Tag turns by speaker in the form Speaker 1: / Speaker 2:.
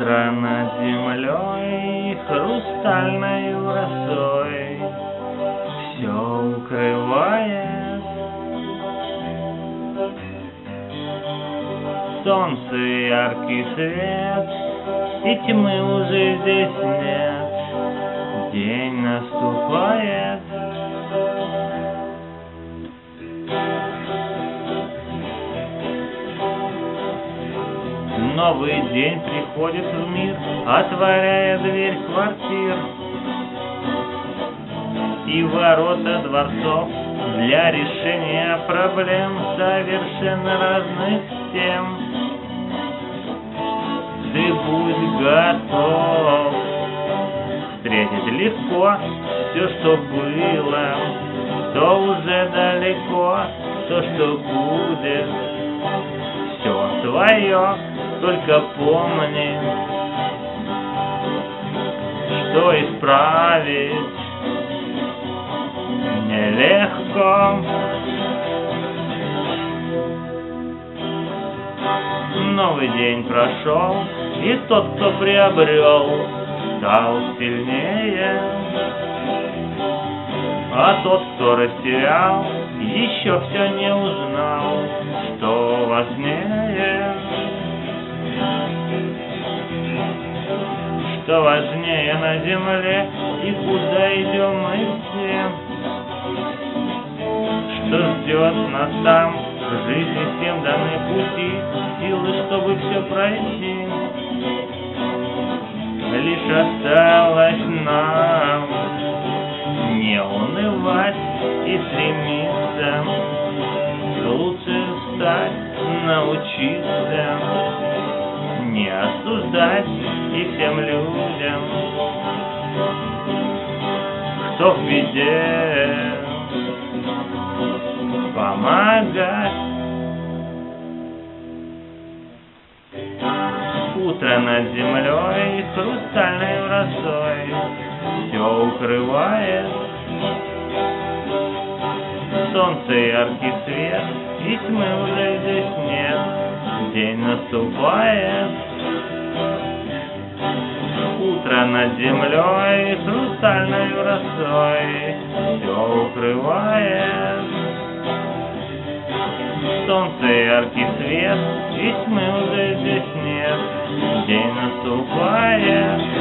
Speaker 1: Утро над землей хрустальной росой все укрывает. Солнце яркий свет, и тьмы уже здесь нет. День наступает. Новый день приходит в мир, отворяя дверь квартир и ворота дворцов для решения проблем совершенно разных тем. Ты будь готов встретить легко все, что было, то уже далеко, то, что будет, все твое. Только помни, что исправить нелегко. Новый день прошел, и тот, кто приобрел, стал сильнее, а тот, кто растерял, еще все не узнал, что важнее. Что важнее на земле и куда идем мы все, что ждет нас там, в жизни всем даны пути, силы, чтобы все пройти. Лишь осталось нам не унывать и стремиться лучше стать, научиться не осуждать и всем людям, кто в беде, помогать. Утро над землей хрустальной росой все укрывает. Солнце яркий свет, и тьмы уже здесь нет. День наступает. Утро над землей хрустальной росой все укрывает. Солнце яркий свет, и тьмы уже здесь нет. День наступает.